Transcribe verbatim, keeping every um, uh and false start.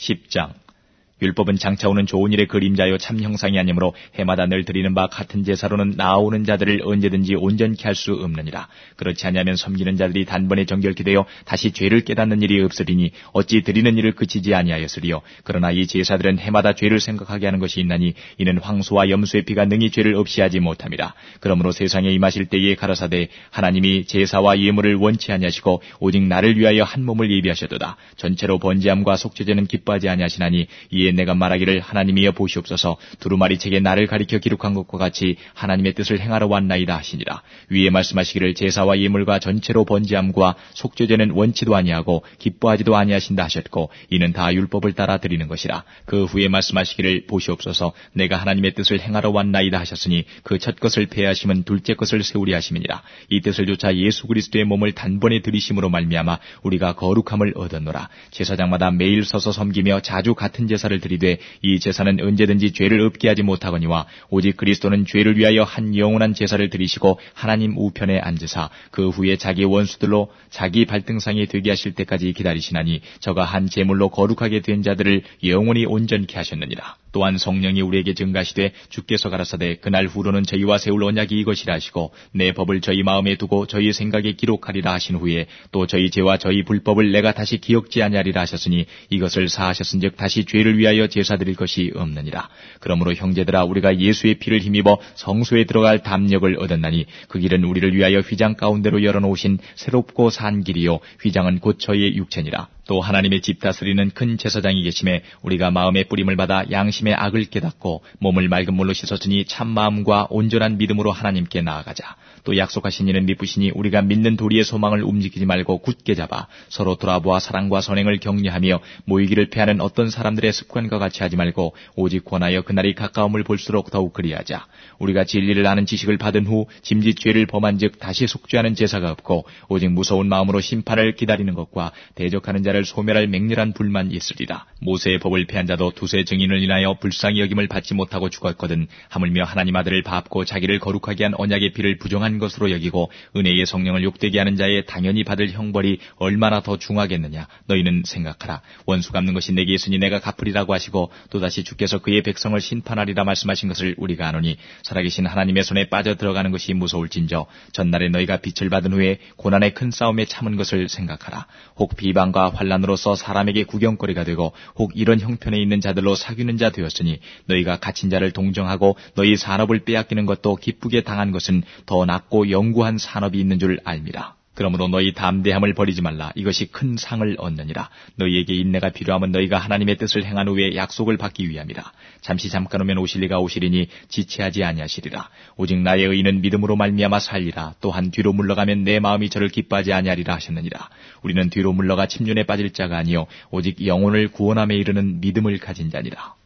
십 장. 율법은 장차 오는 좋은 일의 그림자요 참 형상이 아니므로 해마다 늘 드리는 바 같은 제사로는 나아오는 자들을 언제든지 온전케 할 수 없느니라. 그렇지 아니하면 섬기는 자들이 단번에 정결케 되어 다시 죄를 깨닫는 일이 없으리니 어찌 드리는 일을 그치지 아니하였으리요. 그러나 이 제사들은 해마다 죄를 생각하게 하는 것이 있나니 이는 황소와 염소의 피가 능히 죄를 없이 하지 못함이라. 그러므로 세상에 임하실 때에 가라사대 하나님이 제사와 예물을 원치 아니하시고 오직 나를 위하여 한 몸을 예비하셨도다. 전체로 번제함과 속죄제는 기뻐하지 아니하시나니 이에 내가 말하기를 하나님이여 보시옵소서 두루마리 책에 나를 가리켜 기록한 것과 같이 하나님의 뜻을 행하러 왔나이다 하시니라. 위에 말씀하시기를 제사와 예물과 전체로 번제함과 속죄제는 원치도 아니하고 기뻐하지도 아니하신다 하셨고 이는 다 율법을 따라 드리는 것이라. 그 후에 말씀하시기를 보시옵소서 내가 하나님의 뜻을 행하러 왔나이다 하셨으니 그 첫 것을 폐하심은 둘째 것을 세우리 하심이니라. 이 뜻을 조차 예수 그리스도의 몸을 단번에 들이심으로 말미암아 우리가 거룩함을 얻었노라. 제사장마다 매일 서서 섬기며 자주 같은 제사를 드리되 이 제사는 언제든지 죄를 없게 하지 못하거니와 오직 그리스도는 죄를 위하여 한 영원한 제사를 드리시고 하나님 우편에 앉으사 그 후에 자기 원수들로 자기 발등상이 되게 하실 때까지 기다리시나니 저가 한 제물로 거룩하게 된 자들을 영원히 온전케 하셨느니라. 또한 성령이 우리에게 증가하시되 주께서 가라사대 그날 후로는 저희와 세울 언약이 이것이라 하시고 내 법을 저희 마음에 두고 저희 생각에 기록하리라 하신 후에 또 저희 죄와 저희 불법을 내가 다시 기억지 아니하리라 하셨으니 이것을 사하셨은즉 다시 죄를 위하여 제사 드릴 것이 없느니라. 그러므로 형제들아 우리가 예수의 피를 힘입어 성소에 들어갈 담력을 얻었나니 그 길은 우리를 위하여 휘장 가운데로 열어놓으신 새롭고 산 길이요 휘장은 곧 저희의 육체니라. 또 하나님의 집 다스리는 큰 제사장이 계심에 우리가 마음의 뿌림을 받아 양심의 악을 깨닫고 몸을 맑은 물로 씻었으니 참 마음과 온전한 믿음으로 하나님께 나아가자. 또 약속하신 이는 미쁘시니 우리가 믿는 도리의 소망을 움직이지 말고 굳게 잡아 서로 돌아보아 사랑과 선행을 격려하며 모이기를 패하는 어떤 사람들의 습관과 같이 하지 말고 오직 권하여 그날이 가까움을 볼수록 더욱 그리하자. 우리가 진리를 아는 지식을 받은 후 짐짓 죄를 범한 즉 다시 속죄하는 제사가 없고 오직 무서운 마음으로 심판을 기다리는 것과 대적하는 자를 소멸할 맹렬한 불만 있으리라. 모세의 법을 폐한 자도 두세 증인을 인하여 불쌍히 여김을 받지 못하고 죽었거든 하물며 하나님 아들을 밟고 자기를 거룩하게 한 언약의 피를 부정한 것으로 여기고 은혜의 성령을 욕되게 하는 자의 당연히 받을 형벌이 얼마나 더 중하겠느냐. 너희는 생각하라. 원수 갚는 것이 내게 있으니 내가 갚으리라고 하시고 또다시 주께서 그의 백성을 심판하리라 말씀하신 것을 우리가 아노니 살아계신 하나님의 손에 빠져 들어가는 것이 무서울진저 전날에 너희가 빛을 받은 후에 고난의 큰 싸움에 참은 것을 생각하라. 혹 비방과 환란으로서 사람에게 구경거리가 되고 혹 이런 형편에 있는 자들로 사귀는 자 되었으니 너희가 갇힌 자를 동정하고 너희 산업을 빼앗기는 것도 기쁘게 당한 것은 더 낫고 영구한 산업이 있는 줄 알미라. 그러므로 너희 담대함을 버리지 말라. 이것이 큰 상을 얻느니라. 너희에게 인내가 필요하면 너희가 하나님의 뜻을 행한 후에 약속을 받기 위함이라. 잠시 잠깐 오면 오실 이가 오시리니 지체하지 아니하시리라. 오직 나의 의인은 믿음으로 말미암아 살리라. 또한 뒤로 물러가면 내 마음이 저를 기뻐하지 아니하리라 하셨느니라. 우리는 뒤로 물러가 침륜에 빠질 자가 아니요 오직 영혼을 구원함에 이르는 믿음을 가진 자니라.